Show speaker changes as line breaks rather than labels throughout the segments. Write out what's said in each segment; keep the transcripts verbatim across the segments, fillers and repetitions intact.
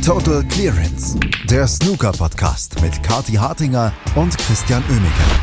Total Clearance, der Snooker-Podcast mit Kathi Hartinger und Christian Oemeke.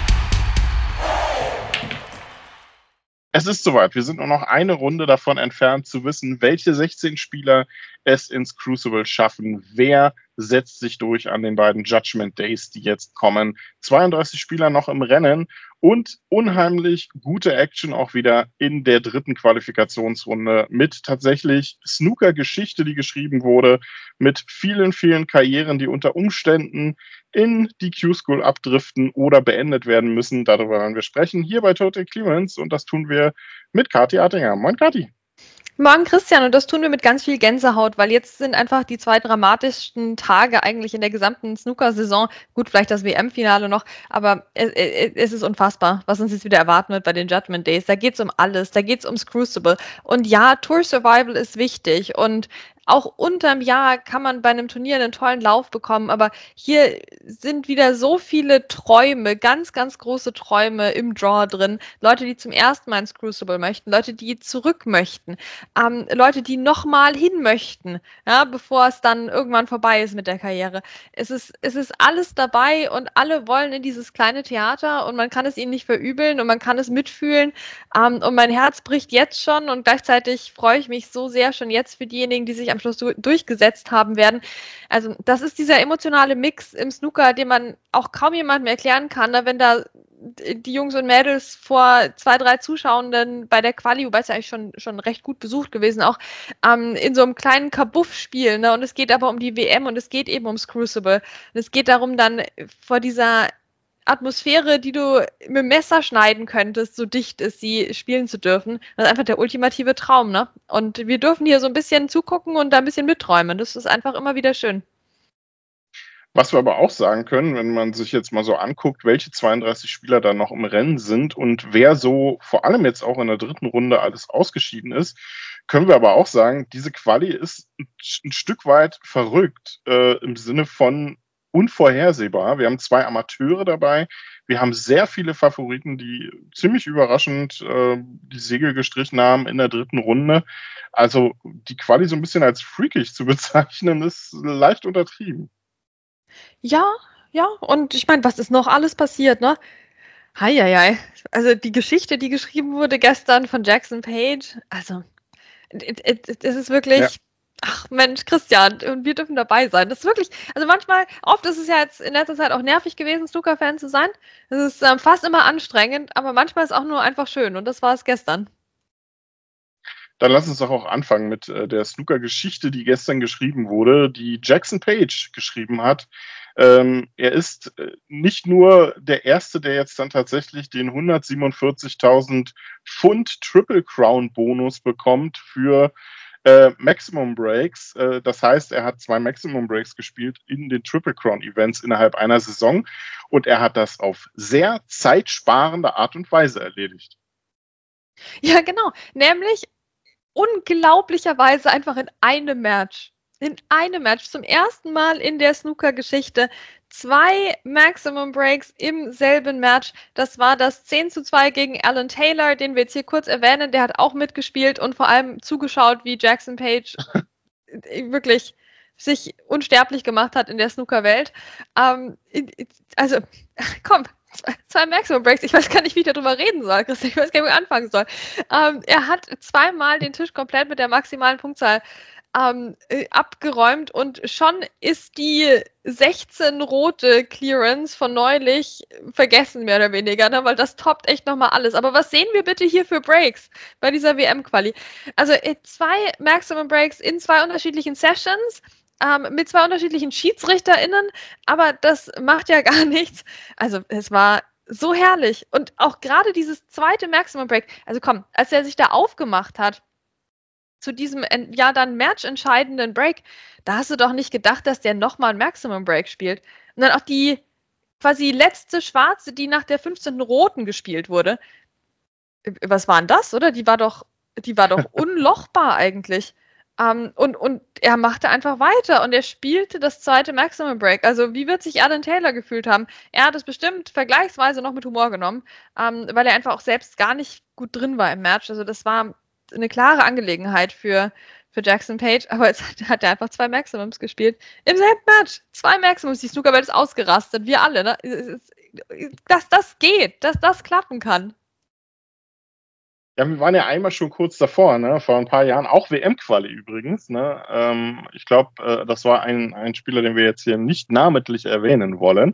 Es ist soweit. Wir sind nur noch eine Runde davon entfernt zu wissen, welche sechzehn Spieler es ins Crucible schaffen. Wer setzt sich durch an den beiden Judgment Days, die jetzt kommen. zweiunddreißig Spieler noch im Rennen und unheimlich gute Action auch wieder in der dritten Qualifikationsrunde mit tatsächlich Snooker-Geschichte, die geschrieben wurde, mit vielen, vielen Karrieren, die unter Umständen in die Q-School abdriften oder beendet werden müssen. Darüber werden wir sprechen hier bei Total Clearance und das tun wir mit Kathi Hartinger. Moin Kathi.
Morgen Christian, und das tun wir mit ganz viel Gänsehaut, weil jetzt sind einfach die zwei dramatischsten Tage eigentlich in der gesamten Snooker-Saison. Gut, vielleicht das W M-Finale noch, aber es, es ist unfassbar, was uns jetzt wieder erwarten wird bei den Judgment Days. Da geht es um alles, da geht es ums Crucible. Und ja, Tour Survival ist wichtig und auch unterm Jahr kann man bei einem Turnier einen tollen Lauf bekommen, aber hier sind wieder so viele Träume, ganz, ganz große Träume im Draw drin. Leute, die zum ersten Mal ins Crucible möchten, Leute, die zurück möchten, ähm, Leute, die nochmal hin möchten, ja, bevor es dann irgendwann vorbei ist mit der Karriere. Es ist, es ist alles dabei und alle wollen in dieses kleine Theater und man kann es ihnen nicht verübeln und man kann es mitfühlen. Ähm, und mein Herz bricht jetzt schon und gleichzeitig freue ich mich so sehr schon jetzt für diejenigen, die sich am Schluss durchgesetzt haben werden. Also das ist dieser emotionale Mix im Snooker, den man auch kaum jemandem erklären kann, ne? Wenn da die Jungs und Mädels vor zwei, drei Zuschauenden bei der Quali, wobei es ja eigentlich schon, schon recht gut besucht gewesen, auch ähm, in so einem kleinen Kabuff spielen. Ne? Und es geht aber um die W M und es geht eben ums Crucible. Und es geht darum, dann vor dieser Atmosphäre, die du mit dem Messer schneiden könntest, so dicht ist sie, spielen zu dürfen. Das ist einfach der ultimative Traum, ne? Und wir dürfen hier so ein bisschen zugucken und da ein bisschen mitträumen. Das ist einfach immer wieder schön.
Was wir aber auch sagen können, wenn man sich jetzt mal so anguckt, welche zweiunddreißig Spieler da noch im Rennen sind und wer so vor allem jetzt auch in der dritten Runde alles ausgeschieden ist, können wir aber auch sagen, diese Quali ist ein, ein Stück weit verrückt äh, im Sinne von unvorhersehbar. Wir haben zwei Amateure dabei. Wir haben sehr viele Favoriten, die ziemlich überraschend äh, die Segel gestrichen haben in der dritten Runde. Also die Quali so ein bisschen als freakig zu bezeichnen, ist leicht untertrieben.
Ja, ja. Und ich meine, was ist noch alles passiert, ne? Heieiei. Also die Geschichte, die geschrieben wurde gestern von Jackson Page, also es ist wirklich... Ja. Ach Mensch, Christian, und wir dürfen dabei sein. Das ist wirklich, also manchmal, oft ist es ja jetzt in letzter Zeit auch nervig gewesen, Snooker-Fan zu sein. Es ist ähm, fast immer anstrengend, aber manchmal ist es auch nur einfach schön und das war es gestern.
Dann lass uns doch auch anfangen mit äh, der Snooker-Geschichte, die gestern geschrieben wurde, die Jackson Page geschrieben hat. Ähm, er ist äh, nicht nur der Erste, der jetzt dann tatsächlich den hundertsiebenundvierzigtausend Pfund Triple Crown Bonus bekommt für Äh, Maximum Breaks, äh, das heißt, er hat zwei Maximum Breaks gespielt in den Triple Crown Events innerhalb einer Saison und er hat das auf sehr zeitsparende Art und Weise erledigt.
Ja, genau, nämlich unglaublicherweise einfach in einem Match. In einem Match, zum ersten Mal in der Snooker-Geschichte, zwei Maximum Breaks im selben Match. Das war das zehn zu zwei gegen Alan Taylor, den wir jetzt hier kurz erwähnen. Der hat auch mitgespielt und vor allem zugeschaut, wie Jackson Page wirklich sich unsterblich gemacht hat in der Snooker-Welt. Ähm, also, komm, zwei Maximum Breaks. Ich weiß gar nicht, wie ich darüber reden soll, Christian. Ich weiß gar nicht, wo ich anfangen soll. Ähm, er hat zweimal den Tisch komplett mit der maximalen Punktzahl Ähm, äh, abgeräumt und schon ist die sechzehn rote Clearance von neulich vergessen, mehr oder weniger, ne? Weil das toppt echt nochmal alles. Aber was sehen wir bitte hier für Breaks bei dieser W M-Quali? Also äh, zwei Maximum Breaks in zwei unterschiedlichen Sessions, ähm, mit zwei unterschiedlichen SchiedsrichterInnen, aber das macht ja gar nichts. Also es war so herrlich und auch gerade dieses zweite Maximum Break, also komm, als er sich da aufgemacht hat, zu diesem, ja, dann matchentscheidenden Break, da hast du doch nicht gedacht, dass der nochmal einen Maximum Break spielt. Und dann auch die quasi letzte Schwarze, die nach der fünfzehnten roten gespielt wurde. Was war denn das, oder? Die war doch, die war doch unlochbar eigentlich. Um, und, und er machte einfach weiter und er spielte das zweite Maximum Break. Also wie wird sich Alan Taylor gefühlt haben? Er hat es bestimmt vergleichsweise noch mit Humor genommen, um, weil er einfach auch selbst gar nicht gut drin war im Match. Also das war eine klare Angelegenheit für, für Jackson Page, aber jetzt hat, hat er einfach zwei Maximums gespielt. Im selben Match. Zwei Maximums. Die Snookerwelt ist ausgerastet. Wir alle, ne? Dass das geht, dass das klappen kann.
Ja, wir waren ja einmal schon kurz davor, ne? Vor ein paar Jahren, auch W M-Quali übrigens. Ne? Ähm, ich glaube, äh, das war ein, ein Spieler, den wir jetzt hier nicht namentlich erwähnen wollen,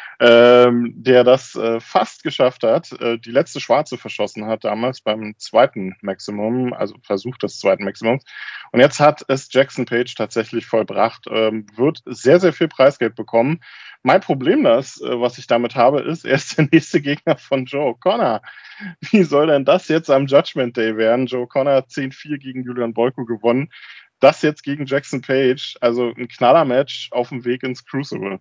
ähm, der das äh, fast geschafft hat, äh, die letzte Schwarze verschossen hat damals beim zweiten Maximum, also Versuch des zweiten Maximums. Und jetzt hat es Jackson Page tatsächlich vollbracht, ähm, wird sehr, sehr viel Preisgeld bekommen. Mein Problem, das, äh, was ich damit habe, ist, er ist der nächste Gegner von Joe O'Connor. Wie soll denn das jetzt am Judgment Day werden? Joe O'Connor hat zehn vier gegen Julian Boyko gewonnen. Das jetzt gegen Jackson Page, also ein Knaller-Match auf dem Weg ins Crucible.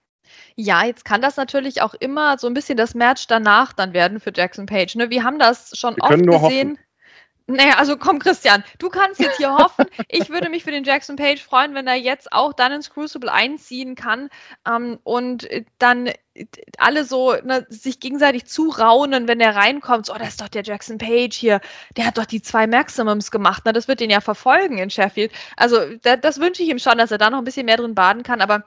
Ja, jetzt kann das natürlich auch immer so ein bisschen das Match danach dann werden für Jackson Page. Ne? Wir haben das schon
Wir
oft
können nur
gesehen.
hoffen.
Naja, also komm, Christian, du kannst jetzt hier hoffen. Ich würde mich für den Jackson Page freuen, wenn er jetzt auch dann ins Crucible einziehen kann ähm, und dann alle so ne, sich gegenseitig zuraunen, wenn er reinkommt. So, oh, das ist doch der Jackson Page hier. Der hat doch die zwei Maximums gemacht. Ne? Das wird ihn ja verfolgen in Sheffield. Also da, das wünsche ich ihm schon, dass er da noch ein bisschen mehr drin baden kann. Aber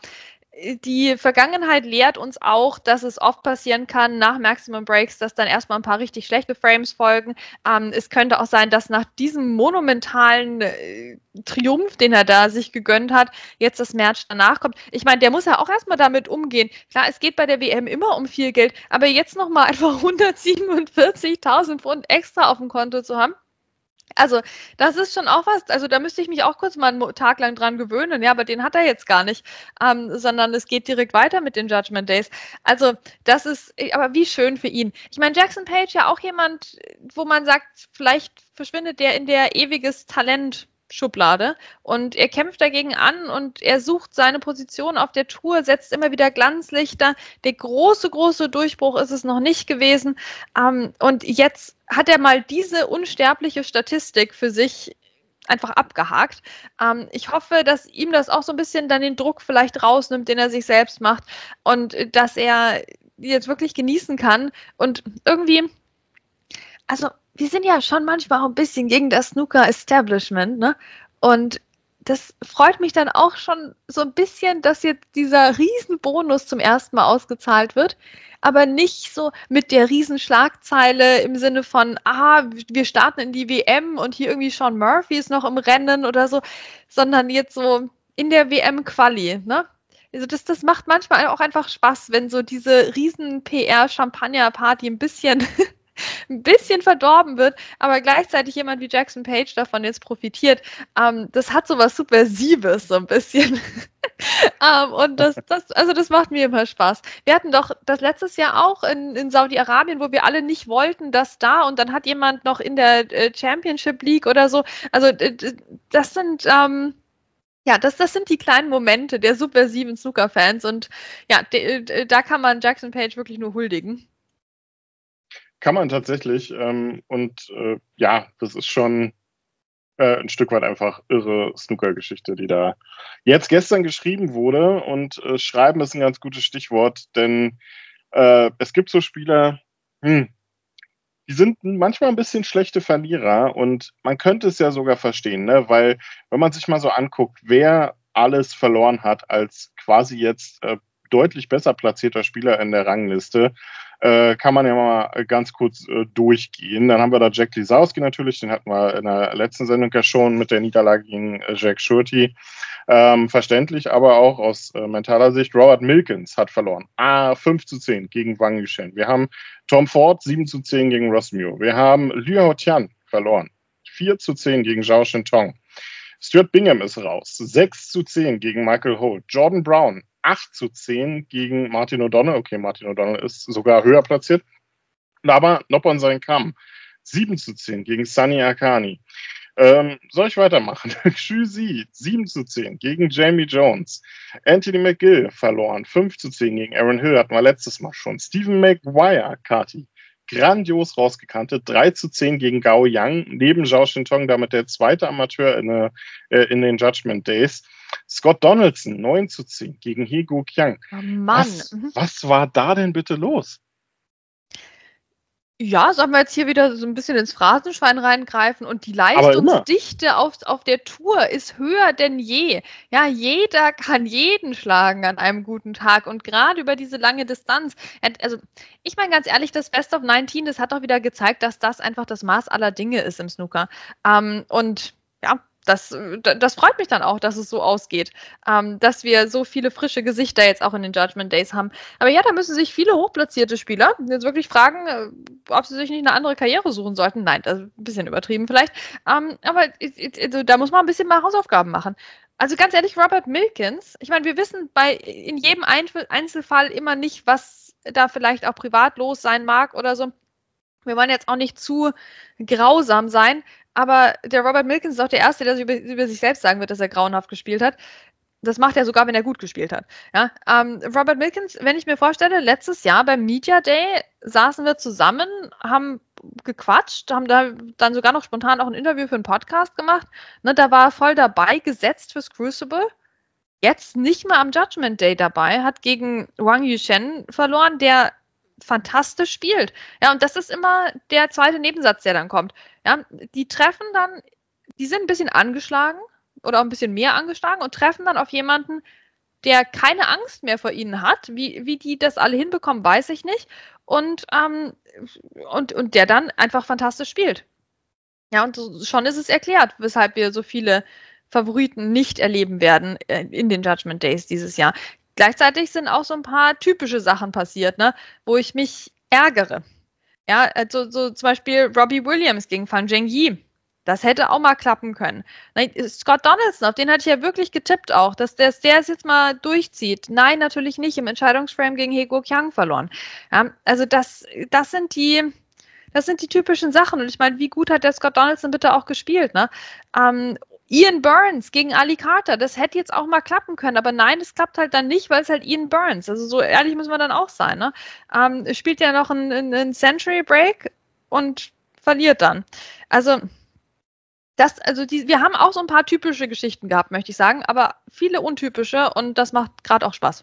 die Vergangenheit lehrt uns auch, dass es oft passieren kann nach Maximum Breaks, dass dann erstmal ein paar richtig schlechte Frames folgen. Ähm, es könnte auch sein, dass nach diesem monumentalen äh, Triumph, den er da sich gegönnt hat, jetzt das Match danach kommt. Ich meine, der muss ja auch erstmal damit umgehen. Klar, es geht bei der W M immer um viel Geld, aber jetzt nochmal einfach hundertsiebenundvierzigtausend Pfund extra auf dem Konto zu haben. Also, das ist schon auch was, also da müsste ich mich auch kurz mal einen Tag lang dran gewöhnen, ja, aber den hat er jetzt gar nicht, ähm, sondern es geht direkt weiter mit den Judgment Days. Also, das ist, aber wie schön für ihn. Ich meine, Jackson Page ja auch jemand, wo man sagt, vielleicht verschwindet der in der ewiges Talent Schublade und er kämpft dagegen an und er sucht seine Position auf der Tour, setzt immer wieder Glanzlichter. Der große, große Durchbruch ist es noch nicht gewesen. Ähm, und jetzt hat er mal diese unsterbliche Statistik für sich einfach abgehakt. Ähm, ich hoffe, dass ihm das auch so ein bisschen dann den Druck vielleicht rausnimmt, den er sich selbst macht und dass er jetzt wirklich genießen kann und irgendwie, also wir sind ja schon manchmal auch ein bisschen gegen das Snooker-Establishment, ne? Und das freut mich dann auch schon so ein bisschen, dass jetzt dieser Riesenbonus zum ersten Mal ausgezahlt wird, aber nicht so mit der Riesenschlagzeile im Sinne von, ah, wir starten in die W M und hier irgendwie Sean Murphy ist noch im Rennen oder so, sondern jetzt so in der W M-Quali, ne? Also das, das macht manchmal auch einfach Spaß, wenn so diese riesen P R-Champagner-Party ein bisschen ein bisschen verdorben wird, aber gleichzeitig jemand wie Jackson Page davon jetzt profitiert. Ähm, das hat so was Subversives, so ein bisschen. ähm, und das, das, also das macht mir immer Spaß. Wir hatten doch das letztes Jahr auch in, in Saudi-Arabien, wo wir alle nicht wollten, dass da und dann hat jemand noch in der äh, Championship League oder so. Also äh, das sind ähm, ja, das, das sind die kleinen Momente der subversiven Snooker-Fans und ja, de, de, da kann man Jackson Page wirklich nur huldigen.
Kann man tatsächlich. Ähm, und äh, ja, das ist schon äh, ein Stück weit einfach irre Snooker-Geschichte, die da jetzt gestern geschrieben wurde. Und äh, schreiben ist ein ganz gutes Stichwort, denn äh, es gibt so Spieler, hm, die sind manchmal ein bisschen schlechte Verlierer. Und man könnte es ja sogar verstehen, ne? Weil wenn man sich mal so anguckt, wer alles verloren hat als quasi jetzt äh, deutlich besser platzierter Spieler in der Rangliste, äh, kann man ja mal ganz kurz äh, durchgehen. Dann haben wir da Jack Lisowski natürlich, den hatten wir in der letzten Sendung ja schon mit der Niederlage gegen äh, Jack Shorty. Ähm, verständlich, aber auch aus äh, mentaler Sicht. Robert Milkins hat verloren. Ah, fünf zu zehn gegen Wang Yuchen. Wir haben Tom Ford sieben zu zehn gegen Ross Muir. Wir haben Liu Haotian verloren. vier zu zehn gegen Zhao Shintong. Stuart Bingham ist raus. sechs zu zehn gegen Michael Holt. Jordan Brown acht zu zehn gegen Martin O'Donnell. Okay, Martin O'Donnell ist sogar höher platziert. Aber Noppon sein Kamm. sieben zu zehn gegen Sunny Akani. Ähm, soll ich weitermachen? Xu Zi, sieben zu zehn gegen Jamie Jones. Anthony McGill verloren. fünf zu zehn gegen Aaron Hill, hatten wir letztes Mal schon. Stephen Maguire, Kati, grandios rausgekantet. drei zu zehn gegen Gao Yang. Neben Zhao Shintong damit der zweite Amateur in, äh, in den Judgment Days. Scott Donaldson, neun zu zehn gegen He Guoqiang.
Oh Mann.
Was, was war da denn bitte los?
Ja, sollen wir jetzt hier wieder so ein bisschen ins Phrasenschwein reingreifen und die Leistungsdichte auf, auf der Tour ist höher denn je. Ja, jeder kann jeden schlagen an einem guten Tag und gerade über diese lange Distanz. Also, ich meine ganz ehrlich, das Best of neunzehn, das hat auch wieder gezeigt, dass das einfach das Maß aller Dinge ist im Snooker. Ähm, und ja, Das, das freut mich dann auch, dass es so ausgeht, ähm, dass wir so viele frische Gesichter jetzt auch in den Judgment Days haben. Aber ja, da müssen sich viele hochplatzierte Spieler jetzt wirklich fragen, ob sie sich nicht eine andere Karriere suchen sollten. Nein, das ist ein bisschen übertrieben vielleicht. Ähm, aber also, da muss man ein bisschen mal Hausaufgaben machen. Also ganz ehrlich, Robert Milkins, ich meine, wir wissen bei in jedem Einzelfall immer nicht, was da vielleicht auch privat los sein mag oder so. Wir wollen jetzt auch nicht zu grausam sein, aber der Robert Milkins ist auch der Erste, der über, über sich selbst sagen wird, dass er grauenhaft gespielt hat. Das macht er sogar, wenn er gut gespielt hat. Ja, ähm, Robert Milkins, wenn ich mir vorstelle, letztes Jahr beim Media Day saßen wir zusammen, haben gequatscht, haben da dann sogar noch spontan auch ein Interview für einen Podcast gemacht. Ne, da war er voll dabei, gesetzt fürs Crucible. Jetzt nicht mal am Judgment Day dabei, hat gegen Wang Yuchen verloren, der fantastisch spielt. Ja, und das ist immer der zweite Nebensatz, der dann kommt. Ja, die treffen dann, die sind ein bisschen angeschlagen oder auch ein bisschen mehr angeschlagen und treffen dann auf jemanden, der keine Angst mehr vor ihnen hat. Wie, wie die das alle hinbekommen, weiß ich nicht. Und, ähm, und, und der dann einfach fantastisch spielt. Ja, und so, schon ist es erklärt, weshalb wir so viele Favoriten nicht erleben werden in den Judgment Days dieses Jahr. Gleichzeitig sind auch so ein paar typische Sachen passiert, ne, wo ich mich ärgere. Ja, also so zum Beispiel Robbie Williams gegen Fan Zhengyi. Das hätte auch mal klappen können. Scott Donaldson, auf den hatte ich ja wirklich getippt auch, dass der, der es jetzt mal durchzieht. Nein, natürlich nicht. Im Entscheidungsframe gegen He Guoqiang verloren. Ja, also das, das sind die, das sind die typischen Sachen. Und ich meine, wie gut hat der Scott Donaldson bitte auch gespielt, ne? Ähm, Ian Burns gegen Ali Carter, das hätte jetzt auch mal klappen können, aber nein, es klappt halt dann nicht, weil es halt Ian Burns, also so ehrlich müssen wir dann auch sein, ne? Ähm, spielt ja noch einen, einen Century Break und verliert dann. Also das, also die, wir haben auch so ein paar typische Geschichten gehabt, möchte ich sagen, aber viele untypische und das macht gerade auch Spaß.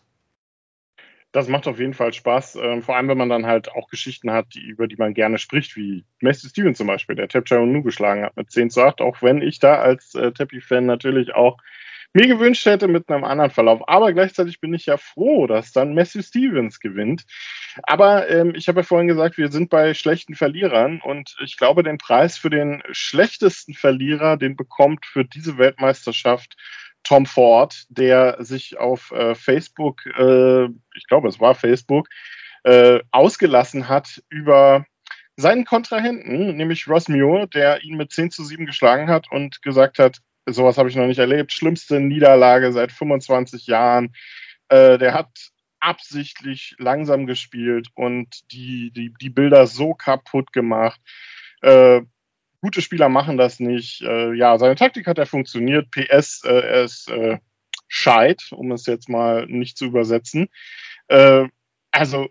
Das macht auf jeden Fall Spaß, äh, vor allem wenn man dann halt auch Geschichten hat, die, über die man gerne spricht, wie Matthew Stevens zum Beispiel, der Tapchai Onu geschlagen hat mit zehn zu acht, auch wenn ich da als äh, Tepi-Fan natürlich auch mir gewünscht hätte mit einem anderen Verlauf. Aber gleichzeitig bin ich ja froh, dass dann Matthew Stevens gewinnt. Aber ähm, ich habe ja vorhin gesagt, wir sind bei schlechten Verlierern und ich glaube, den Preis für den schlechtesten Verlierer, den bekommt für diese Weltmeisterschaft Tom Ford, der sich auf äh, Facebook, äh, ich glaube, es war Facebook, äh, ausgelassen hat über seinen Kontrahenten, nämlich Ross Muir, der ihn mit zehn zu sieben geschlagen hat und gesagt hat, sowas habe ich noch nicht erlebt, schlimmste Niederlage seit fünfundzwanzig Jahren. Äh, der hat absichtlich langsam gespielt und die, die, die Bilder so kaputt gemacht. Äh, Gute Spieler machen das nicht. Äh, ja, seine Taktik hat ja funktioniert. P S, äh, er ist äh, Scheit, um es jetzt mal nicht zu übersetzen. Äh, also,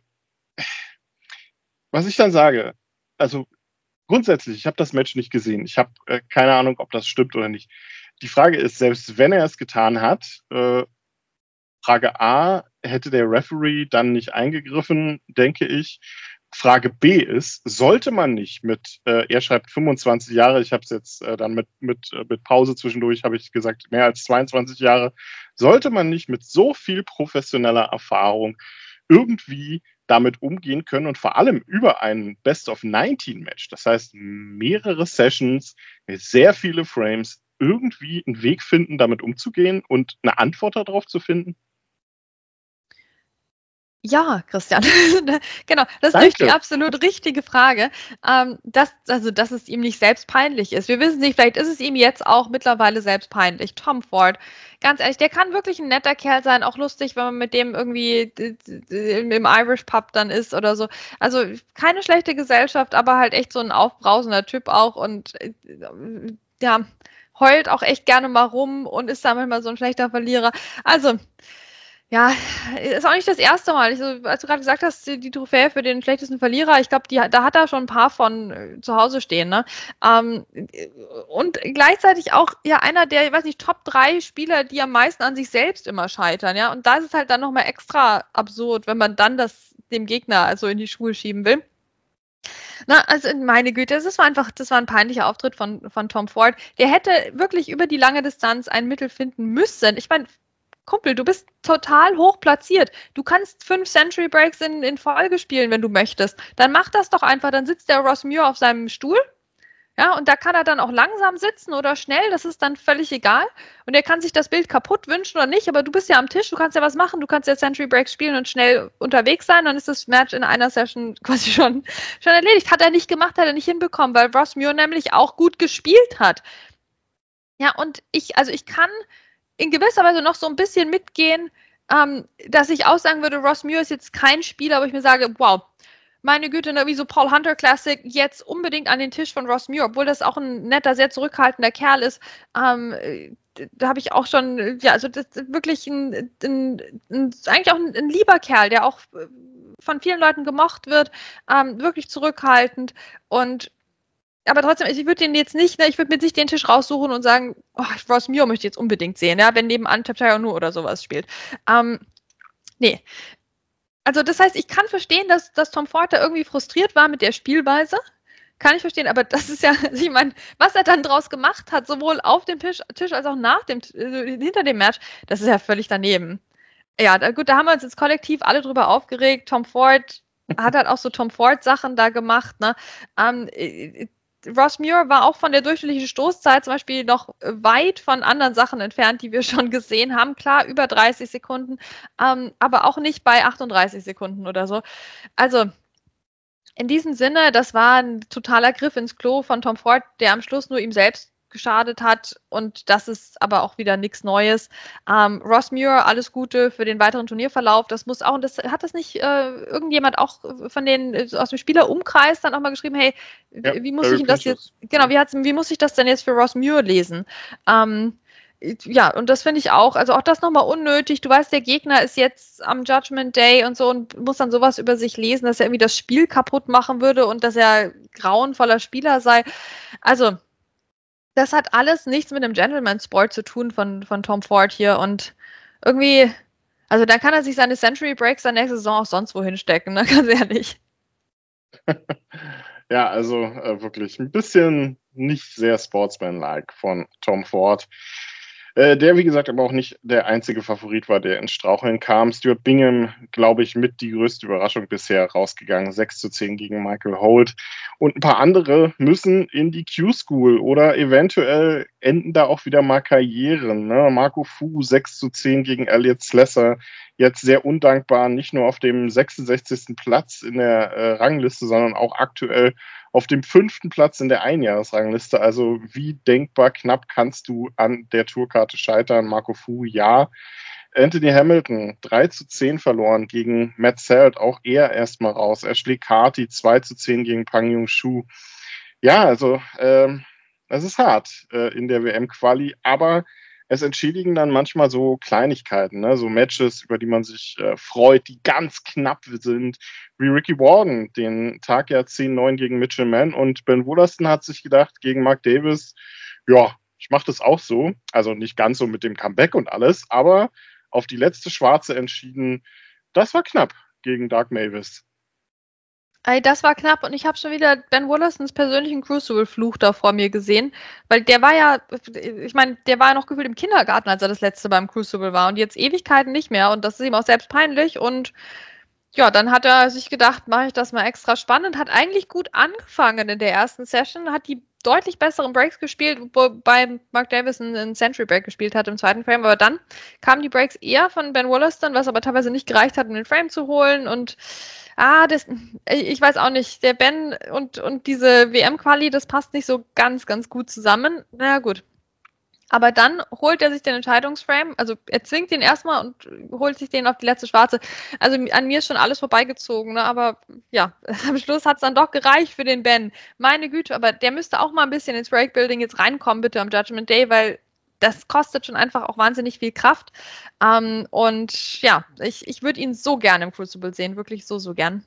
was ich dann sage, also grundsätzlich, ich habe das Match nicht gesehen. Ich habe äh, keine Ahnung, ob das stimmt oder nicht. Die Frage ist, selbst wenn er es getan hat, äh, Frage A, hätte der Referee dann nicht eingegriffen, denke ich. Frage B ist, sollte man nicht mit, äh, er schreibt fünfundzwanzig Jahre, ich habe es jetzt äh, dann mit, mit, äh, mit Pause zwischendurch, habe ich gesagt, mehr als zweiundzwanzig Jahre, sollte man nicht mit so viel professioneller Erfahrung irgendwie damit umgehen können und vor allem über ein Best of neunzehn Match, das heißt mehrere Sessions, sehr viele Frames, irgendwie einen Weg finden, damit umzugehen und eine Antwort darauf zu finden?
Ja, Christian, genau, das ist
Danke.
die absolut richtige Frage, ähm, dass, also, dass es ihm nicht selbst peinlich ist. Wir wissen nicht, vielleicht ist es ihm jetzt auch mittlerweile selbst peinlich. Tom Ford, ganz ehrlich, der kann wirklich ein netter Kerl sein, auch lustig, wenn man mit dem irgendwie im Irish Pub dann ist oder so. Also keine schlechte Gesellschaft, aber halt echt so ein aufbrausender Typ auch und ja, heult auch echt gerne mal rum und ist da manchmal so ein schlechter Verlierer. Also ja, ist auch nicht das erste Mal. Ich, so, als du gerade gesagt hast, die, die Trophäe für den schlechtesten Verlierer, ich glaube, da hat er schon ein paar von äh, zu Hause stehen. Ne? Ähm, und gleichzeitig auch ja einer der, ich weiß nicht, Top drei Spieler, die am meisten an sich selbst immer scheitern. Ja, und da ist es halt dann nochmal extra absurd, wenn man dann das dem Gegner also in die Schuhe schieben will. Na, also meine Güte, das war einfach, das war ein peinlicher Auftritt von, von Tom Ford. Der hätte wirklich über die lange Distanz ein Mittel finden müssen. Ich meine, Kumpel, du bist total hoch platziert. Du kannst fünf Century Breaks in, in Folge spielen, wenn du möchtest. Dann mach das doch einfach. Dann sitzt der Ross Muir auf seinem Stuhl. Ja, und da kann er dann auch langsam sitzen oder schnell, das ist dann völlig egal. Und er kann sich das Bild kaputt wünschen oder nicht, aber du bist ja am Tisch, du kannst ja was machen, du kannst ja Century Breaks spielen und schnell unterwegs sein, dann ist das Match in einer Session quasi schon, schon erledigt. Hat er nicht gemacht, hat er nicht hinbekommen, weil Ross Muir nämlich auch gut gespielt hat. Ja, und ich, also ich kann in gewisser Weise noch so ein bisschen mitgehen, ähm, dass ich auch sagen würde, Ross Muir ist jetzt kein Spieler, wo ich mir sage, wow, meine Güte, ne, wie so Paul Hunter Classic, jetzt unbedingt an den Tisch von Ross Muir, obwohl das auch ein netter, sehr zurückhaltender Kerl ist. Ähm, da habe ich auch schon, ja, also das ist wirklich ein, ein, ein eigentlich auch ein, ein lieber Kerl, der auch von vielen Leuten gemocht wird, ähm, wirklich zurückhaltend und aber trotzdem, ich würde den jetzt nicht, ne, ich würde mir nicht den Tisch raussuchen und sagen, oh, Ross Muir möchte ich jetzt unbedingt sehen, ja, wenn nebenan Taptayo Nu oder sowas spielt. Ähm, nee. Also das heißt, ich kann verstehen, dass, dass Tom Ford da irgendwie frustriert war mit der Spielweise. Kann ich verstehen, aber das ist ja, ich meine, was er dann draus gemacht hat, sowohl auf dem Tisch, Tisch als auch nach dem, äh, hinter dem Match, das ist ja völlig daneben. Ja, da, gut, da haben wir uns jetzt kollektiv alle drüber aufgeregt. Tom Ford hat halt auch so Tom Ford-Sachen da gemacht, ne? Ähm, Ross Muir war auch von der durchschnittlichen Stoßzeit zum Beispiel noch weit von anderen Sachen entfernt, die wir schon gesehen haben. Klar, über dreißig Sekunden, ähm, aber auch nicht bei achtunddreißig Sekunden oder so. Also in diesem Sinne, das war ein totaler Griff ins Klo von Tom Ford, der am Schluss nur ihm selbst geschadet hat und das ist aber auch wieder nichts Neues. Ähm, Ross Muir, alles Gute für den weiteren Turnierverlauf. Das muss auch, und das hat das nicht äh, irgendjemand auch von den aus dem Spielerumkreis dann auch mal geschrieben, hey,
Ja,
wie muss ich das jetzt, genau, wie, hat's, wie muss ich das denn jetzt für Ross Muir lesen? Ähm, ja, und das finde ich auch, also auch das nochmal unnötig. Du weißt, der Gegner ist jetzt am Judgment Day und so und muss dann sowas über sich lesen, dass er irgendwie das Spiel kaputt machen würde und dass er grauenvoller Spieler sei. Also das hat alles nichts mit dem Gentleman Sport zu tun von, von Tom Ford hier und irgendwie, also dann kann er sich seine Century Breaks dann nächste Saison auch sonst wohin stecken, ne? Ganz ehrlich.
Ja, also äh, wirklich ein bisschen nicht sehr sportsmanlike von Tom Ford. Äh, der, wie gesagt, aber auch nicht der einzige Favorit war, der ins Straucheln kam. Stuart Bingham, glaube ich, mit die größte Überraschung bisher rausgegangen. sechs zu zehn gegen Michael Holt. Und ein paar andere müssen in die Q-School oder eventuell enden da auch wieder mal Karrieren. Ne? Marco Fu, sechs zu zehn gegen Elliot Slesser. Jetzt sehr undankbar, nicht nur auf dem sechsundsechzigsten Platz in der äh, Rangliste, sondern auch aktuell auf dem fünften Platz in der Einjahresrangliste. Also wie denkbar knapp kannst du an der Tourkarte scheitern? Marco Fu, ja. Anthony Hamilton, drei zu zehn verloren gegen Matt Selt, auch er erstmal raus. Ashley Carty, zwei zu zehn gegen Pang Yung-Shu. Ja, also ähm, es ist hart äh, in der W M-Quali, aber es entschädigen dann manchmal so Kleinigkeiten, ne? So Matches, über die man sich äh, freut, die ganz knapp sind, wie Ricky Warden, den Tag ja zehn neun gegen Mitchell Mann und Ben Wollaston hat sich gedacht, gegen Mark Davis, ja, ich mache das auch so, also nicht ganz so mit dem Comeback und alles, aber auf die letzte Schwarze entschieden, das war knapp gegen Doug Mavis.
Ey, das war knapp und ich habe schon wieder Ben Wollastons persönlichen Crucible-Fluch da vor mir gesehen, weil der war ja, ich meine, der war ja noch gefühlt im Kindergarten, als er das letzte beim Crucible war und jetzt Ewigkeiten nicht mehr und das ist ihm auch selbst peinlich und ja, dann hat er sich gedacht, mache ich das mal extra spannend, hat eigentlich gut angefangen in der ersten Session, hat die deutlich besseren Breaks gespielt, wobei Mark Davis einen Century Break gespielt hat im zweiten Frame, aber dann kamen die Breaks eher von Ben Wollaston, was aber teilweise nicht gereicht hat, um den Frame zu holen und ah, das, ich weiß auch nicht, der Ben und, und diese W M-Quali, das passt nicht so ganz, ganz gut zusammen. Na gut. Aber dann holt er sich den Entscheidungsframe, also er zwingt ihn erstmal und holt sich den auf die letzte Schwarze. Also an mir ist schon alles vorbeigezogen, ne? Aber ja, am Schluss hat es dann doch gereicht für den Ben. Meine Güte, aber der müsste auch mal ein bisschen ins Breakbuilding jetzt reinkommen, bitte am Judgment Day, weil das kostet schon einfach auch wahnsinnig viel Kraft. Ähm, und ja, ich, ich würde ihn so gerne im Crucible sehen, wirklich so, so gern.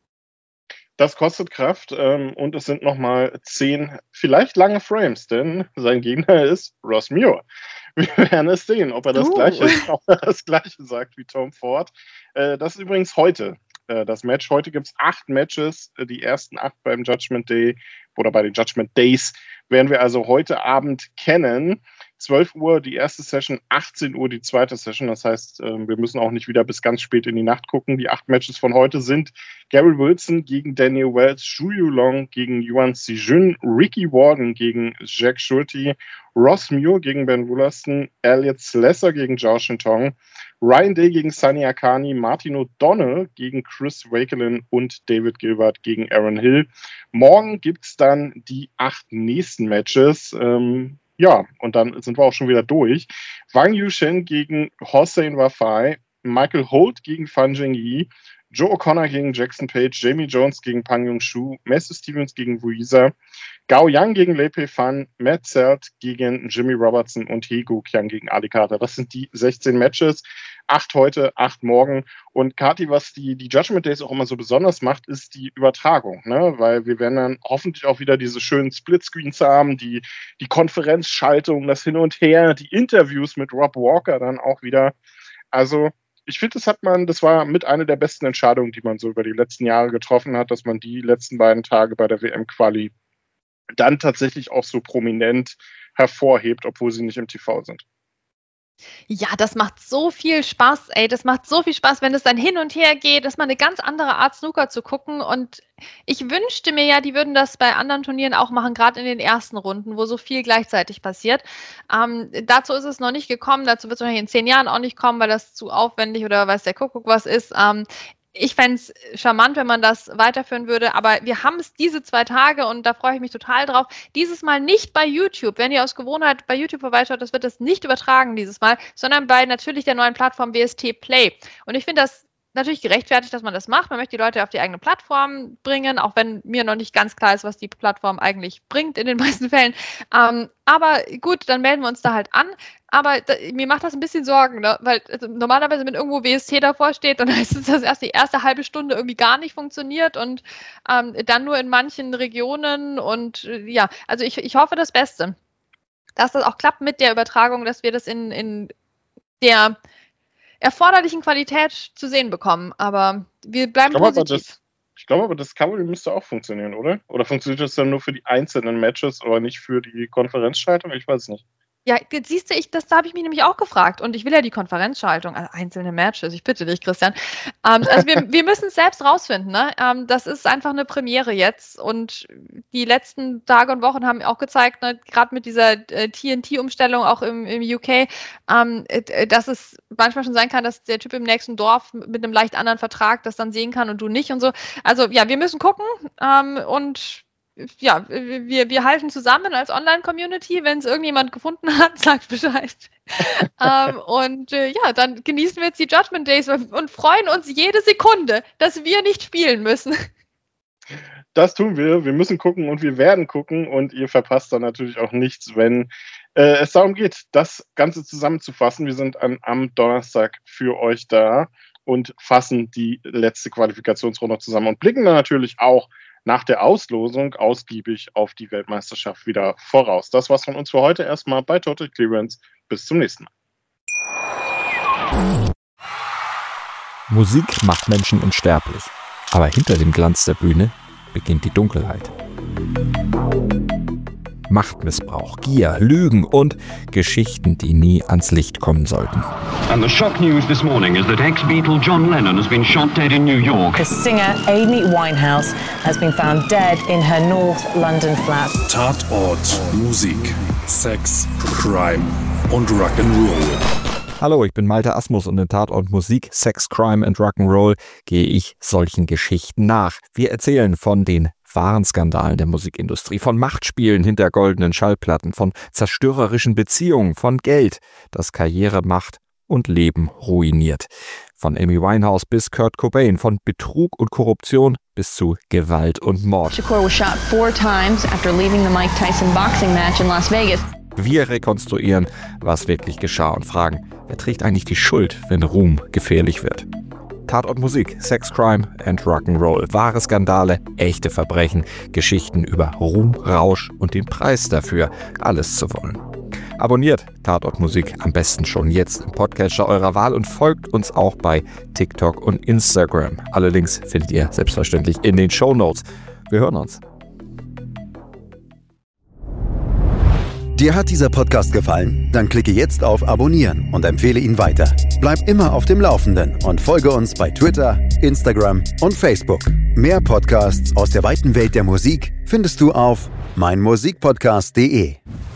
Das kostet Kraft ähm, und es sind nochmal zehn, vielleicht lange Frames, denn sein Gegner ist Ross Muir. Wir werden es sehen, ob er das, uh. Gleiche, ob er das Gleiche sagt wie Tom Ford. Äh, das ist übrigens heute. äh, das Match. Heute gibt es acht Matches, äh, die ersten acht beim Judgment Day oder bei den Judgment Days werden wir also heute Abend kennen. zwölf Uhr die erste Session, achtzehn Uhr die zweite Session. Das heißt, äh, wir müssen auch nicht wieder bis ganz spät in die Nacht gucken. Die acht Matches von heute sind Gary Wilson gegen Daniel Wells, Zhu Yulong gegen Yuan Sijun, Ricky Warden gegen Jack Schulte, Ross Muir gegen Ben Woolaston, Elliot Slesser gegen Zhao Shintong, Ryan Day gegen Sunny Akani, Martin O'Donnell gegen Chris Wakelin und David Gilbert gegen Aaron Hill. Morgen gibt es dann die acht nächsten Matches. Ähm, ja, und dann sind wir auch schon wieder durch. Wang Yushen gegen Hossein Wafai, Michael Holt gegen Fan Zhengyi, Joe O'Connor gegen Jackson Page, Jamie Jones gegen Pang Yong-shu, Matthew Stevens gegen Wuisa, Gao Yang gegen Lei Pei Fan, Matt Selt gegen Jimmy Robertson und He Gu-kyung gegen Ali Carter. Das sind die sechzehn Matches. Acht heute, acht morgen. Und Kati, was die, die Judgment Days auch immer so besonders macht, ist die Übertragung, ne? Weil wir werden dann hoffentlich auch wieder diese schönen Splitscreens haben, die, die Konferenzschaltung, das Hin und Her, die Interviews mit Rob Walker dann auch wieder. Also ich finde, das hat man, das war mit einer der besten Entscheidungen, die man so über die letzten Jahre getroffen hat, dass man die letzten beiden Tage bei der W M-Quali dann tatsächlich auch so prominent hervorhebt, obwohl sie nicht im T V sind.
Ja, das macht so viel Spaß, ey. Das macht so viel Spaß, wenn es dann hin und her geht. Das ist mal eine ganz andere Art, Snooker zu gucken. Und ich wünschte mir ja, die würden das bei anderen Turnieren auch machen, gerade in den ersten Runden, wo so viel gleichzeitig passiert. Ähm, dazu ist es noch nicht gekommen. Dazu wird es wahrscheinlich in zehn Jahren auch nicht kommen, weil das zu aufwendig oder weiß der Kuckuck was ist. Ähm, Ich fände es charmant, wenn man das weiterführen würde, aber wir haben es diese zwei Tage und da freue ich mich total drauf. Dieses Mal nicht bei YouTube. Wenn ihr aus Gewohnheit bei YouTube vorbeischaut, das wird das nicht übertragen dieses Mal, sondern bei natürlich der neuen Plattform W S T Play. Und ich finde das natürlich gerechtfertigt, dass man das macht. Man möchte die Leute auf die eigene Plattform bringen, auch wenn mir noch nicht ganz klar ist, was die Plattform eigentlich bringt in den meisten Fällen. Ähm, aber gut, dann melden wir uns da halt an. Aber da, mir macht das ein bisschen Sorgen, ne? Weil also normalerweise, wenn irgendwo W S T davor steht, dann heißt es, dass erst die erste halbe Stunde irgendwie gar nicht funktioniert und ähm, dann nur in manchen Regionen. Und äh, ja, also ich, ich hoffe das Beste, dass das auch klappt mit der Übertragung, dass wir das in, in der erforderlichen Qualität zu sehen bekommen. Aber wir bleiben
ich glaube,
positiv.
Aber das, ich glaube aber, Discovery müsste auch funktionieren, oder? Oder funktioniert das dann nur für die einzelnen Matches, aber nicht für die Konferenzschaltung? Ich weiß es nicht.
Ja, siehst du, ich, das da habe ich mich nämlich auch gefragt. Und ich will ja die Konferenzschaltung, also einzelne Matches, ich bitte dich, Christian. Ähm, also wir, wir müssen es selbst rausfinden. Ne? Ähm, das ist einfach eine Premiere jetzt. Und die letzten Tage und Wochen haben auch gezeigt, ne, gerade mit dieser äh, T N T-Umstellung auch im, im U K, ähm, äh, dass es manchmal schon sein kann, dass der Typ im nächsten Dorf mit einem leicht anderen Vertrag das dann sehen kann und du nicht und so. Also ja, wir müssen gucken ähm, und ja, wir, wir halten zusammen als Online-Community. Wenn es irgendjemand gefunden hat, sagt Bescheid. ähm, und äh, ja, dann genießen wir jetzt die Judgment Days und freuen uns jede Sekunde, dass wir nicht spielen müssen.
Das tun wir. Wir müssen gucken und wir werden gucken. Und ihr verpasst dann natürlich auch nichts, wenn äh, es darum geht, das Ganze zusammenzufassen. Wir sind an, am Donnerstag für euch da und fassen die letzte Qualifikationsrunde zusammen und blicken dann natürlich auch nach der Auslosung ausgiebig auf die Weltmeisterschaft wieder voraus. Das war's von uns für heute erstmal bei Total Clearance. Bis zum nächsten Mal.
Musik macht Menschen unsterblich. Aber hinter dem Glanz der Bühne beginnt die Dunkelheit. Machtmissbrauch, Gier, Lügen und Geschichten, die nie ans Licht kommen sollten.
And the shock news this morning is that ex-Beatle John Lennon has been shot dead in New York.
The singer Amy Winehouse has been found dead in her North London flat.
Tatort, Musik, Sex, Crime und Rock'n'Roll.
Hallo, ich bin Malte Asmus und in Tatort Musik, Sex, Crime and Rock'n'Roll gehe ich solchen Geschichten nach. Wir erzählen von den wahren Skandalen der Musikindustrie, von Machtspielen hinter goldenen Schallplatten, von zerstörerischen Beziehungen, von Geld, das Karriere macht und Leben ruiniert. Von Amy Winehouse bis Kurt Cobain, von Betrug und Korruption bis zu Gewalt und Mord.
Shakur was shot four times after leaving the Mike Tyson boxing match in Las Vegas.
Wir rekonstruieren, was wirklich geschah und fragen, wer trägt eigentlich die Schuld, wenn Ruhm gefährlich wird? Tatort Musik, Sex, Crime and Rock'n'Roll. Wahre Skandale, echte Verbrechen, Geschichten über Ruhm, Rausch und den Preis dafür, alles zu wollen. Abonniert Tatort Musik am besten schon jetzt im Podcatcher eurer Wahl und folgt uns auch bei TikTok und Instagram. Alle Links findet ihr selbstverständlich in den Shownotes. Wir hören uns.
Dir hat dieser Podcast gefallen? Dann klicke jetzt auf Abonnieren und empfehle ihn weiter. Bleib immer auf dem Laufenden und folge uns bei Twitter, Instagram und Facebook. Mehr Podcasts aus der weiten Welt der Musik findest du auf meinmusikpodcast punkt de.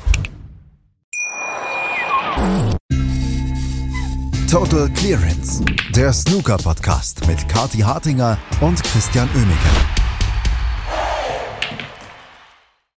Total Clearance, der Snooker-Podcast mit Kathi Hartinger und Christian Oemeke.